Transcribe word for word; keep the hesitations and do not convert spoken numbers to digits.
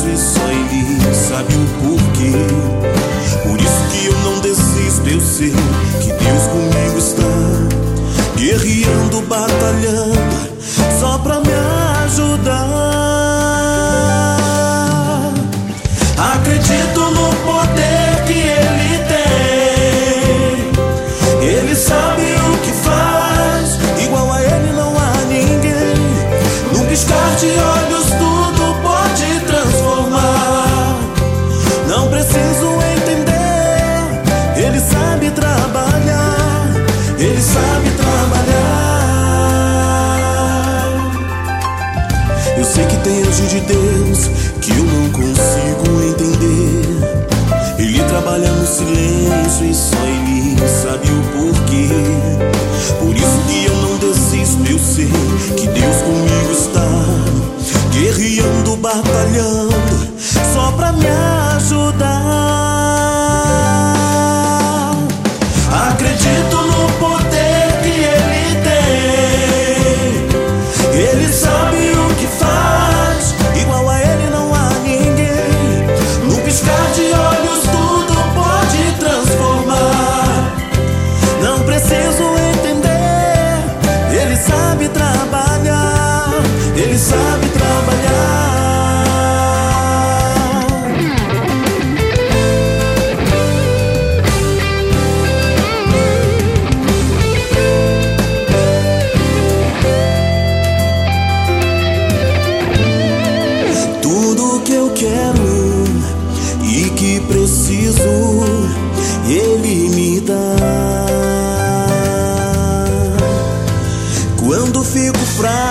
silêncio e só Ele sabe o porquê. Por isso que eu não desisto, eu sei que Deus comigo está, guerreando, batalhando, só pra me ajudar. Acredito no poder que Ele tem, Ele sabe o que faz, igual a Ele não há ninguém. Num piscar de olhos tudo pode transformar. Não preciso entender, Ele sabe trabalhar, Ele sabe trabalhar. Eu sei que tem anjo de Deus que eu não consigo entender. Ele trabalha no silêncio e só Ele sabe o porquê. Por isso que eu não desisto, eu sei que Deus comigo está, guerreando, batalhando, só pra me ajudar. Acredito no poder que Ele tem, Ele sabe o que faz, igual a Ele não há ninguém. No piscar de olhos tudo pode transformar. Não preciso entender, Ele sabe trabalhar, Ele sabe trabalhar. Tudo que eu quero e que preciso, Ele me dá. Quando fico fraco,